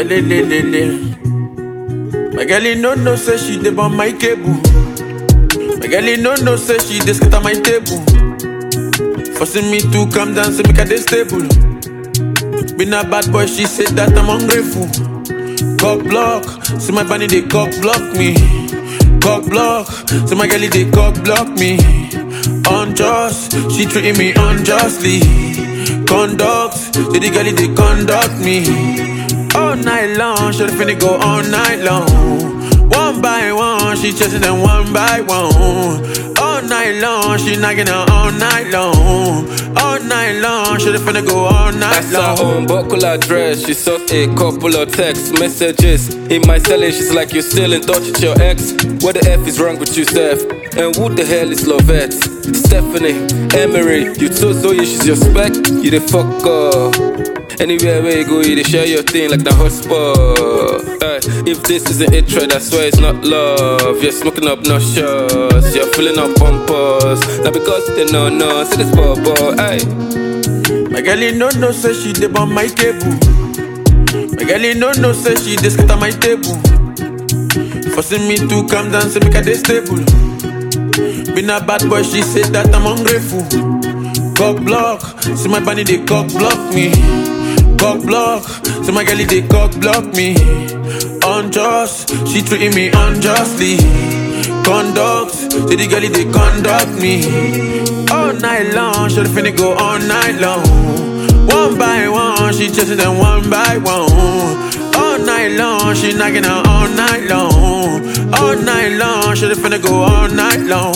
Lelelelele. My girl, no, say she dey on my cable. My girl, no, say she dey scatter my table. Forcing me to calm down, say make her dey stable. Been a bad boy, she said that I'm ungrateful. Cock block, see my bunny they cock block me. Cock block, see my girl they cock block me. Unjust, she treating me unjustly. Conduct, see the girl they conduct me. All night long, she finna go all night long. One by one, she chasing them one by one. All night long, she knocking out all night long. All night long, she finna go all night long. That's her own buckle address. She saw a couple of text messages in my cell. She's like, you're still in touch with your ex. What the F is wrong with you, Steph? And who the hell is Lovette? Stephanie, Emery, you told Zoe she's your spec. You the fuck up. Anywhere where you go, you dey share your thing like the hotspot. If this isn't it, try, I swear it's not love. You're smoking up no shots, you're filling up bumpers. Now because they no, see this bubble, ay. My girl, no, say she dey on my cable. My girl, no, say she dey scatter my table. Forcing me to calm down, say make her dey stable. Been a bad boy, she said that I'm ungrateful. Cock block, see my bunny they cock block me. Cock block, see my girl they cock block me. Unjust, she treating me unjustly. Conduct, see the girl they conduct me. All night long, she finna go all night long. One by one, she chasing them one by one. All night long, she knocking out all night long. All night long, she finna go all night long.